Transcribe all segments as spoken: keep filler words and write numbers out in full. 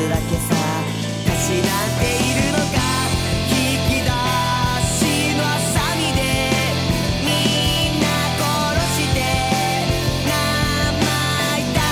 るだけさ歌詞なんているのか引き出しのハサミでみんな殺して名前だ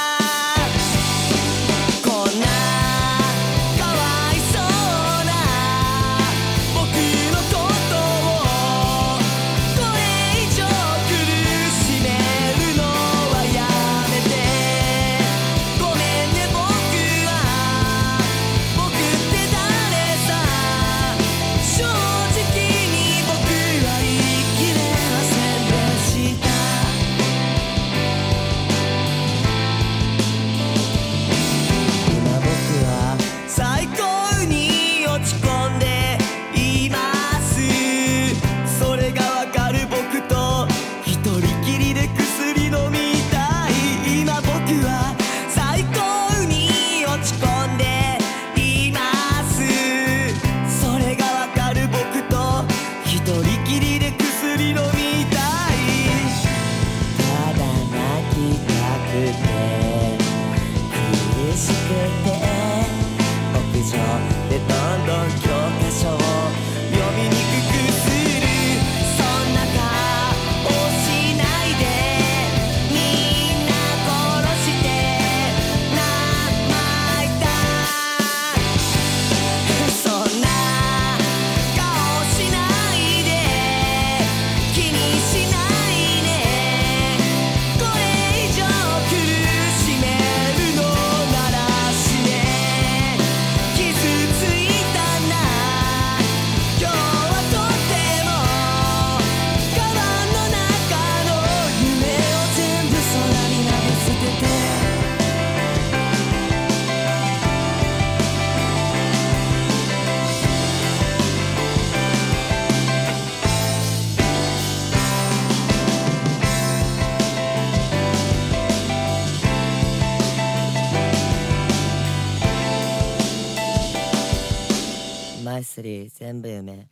こんなかわいそうな僕のことをこれ以上苦しめるのはやめてごめんね僕は僕って誰さ正直に僕は言い切れませんでした今僕は最高に落ち込んでいますそれがわかる僕と一人きりで薬飲みたい今僕は最高に落ち込んでいますそれがわかる僕と一人きりで薬飲みたいただ泣きたくて苦しくて屋上でどんどん教科書を読みにくくするそんな顔しないでみんな殺して名前だそんな顔しないで気にしないねこれ以上苦しめるのなら死ね傷ついたんだ今日はとってもカバンの中の夢を全部空に投げ捨ててマイスリー全部夢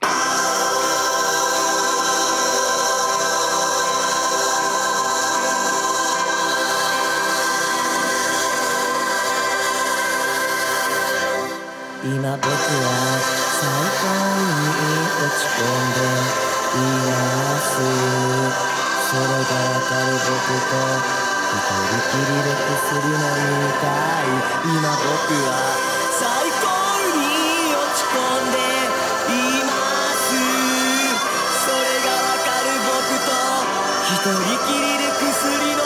今僕は最高に落ち込んでいますそれがわかる僕と一人きりで薬飲みたい今僕は最高に落ち込んでいますそれがわかる僕と一人きりで薬飲みたい